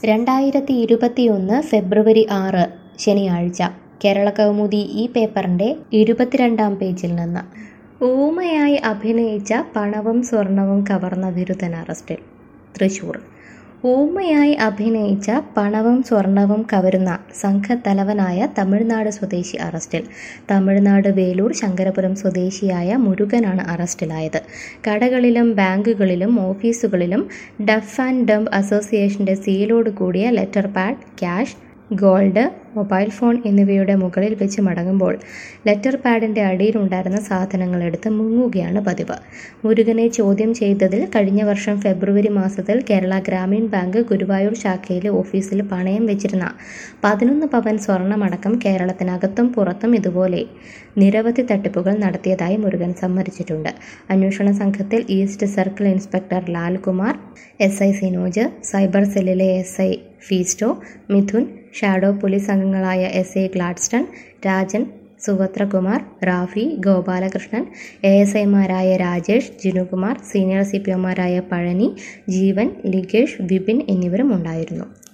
2021 ഫെബ്രുവരി 6 ശനിയാഴ്ച കേരളകൗമുദി ഈ പേപ്പറിന്റെ 22-ാം പേജിൽ നിന്ന് ഊമയായി അഭിനയിച്ച പണവും സ്വർണവും കവർന്ന വിരുദ്ധൻ അറസ്റ്റിൽ. തൃശൂർ. ഊമയായി അഭിനയിച്ച പണവും സ്വർണവും കവരുന്ന സംഘത്തലവനായ തമിഴ്നാട് സ്വദേശി അറസ്റ്റിൽ. തമിഴ്നാട് വേലൂർ ശങ്കരപുരം സ്വദേശിയായ മുരുകനാണ് അറസ്റ്റിലായത്. കടകളിലും ബാങ്കുകളിലും ഓഫീസുകളിലും ഡഫ് ആൻഡ് ഡംപ് അസോസിയേഷന്റെ സീലോട് കൂടിയ letter pad, cash, gold, mobile phone എന്നിവയുടെ മുകളിൽ വെച്ച് മടങ്ങുമ്പോൾ ലെറ്റർ പാഡിന്റെ അടിയിലുണ്ടായിരുന്ന സാധനങ്ങൾ എടുത്ത് മുങ്ങുകയാണ് പതിവ്. മുരുകനെ ചോദ്യം ചെയ്തതിൽ കഴിഞ്ഞ വർഷം ഫെബ്രുവരി മാസത്തിൽ കേരള ഗ്രാമീൺ ബാങ്ക് ഗുരുവായൂർ ശാഖയിലെ ഓഫീസിൽ പണയം വെച്ചിരുന്ന 11 പവൻ സ്വർണമടക്കം കേരളത്തിനകത്തും പുറത്തും ഇതുപോലെ നിരവധി തട്ടിപ്പുകൾ നടത്തിയതായി മുരുകൻ സമ്മതിച്ചിട്ടുണ്ട്. അന്വേഷണ സംഘത്തിൽ east circle inspector Lalkumar, SI Sinoj, cyber സെല്ലിലെ SI Fiesto, Mithun, shadow police അംഗങ്ങളായ SI ഗ്ലാഡ്സ്റ്റൺ, രാജൻ, സുവത്രകുമാർ, റാഫി, ഗോപാലകൃഷ്ണൻ, ASIമാരായ രാജേഷ്, ജിനുകുമാർ, സീനിയർ CPOമാരായ പഴനി, ജീവൻ, ലിഗേഷ്, വിപിൻ എന്നിവരും ഉണ്ടായിരുന്നു.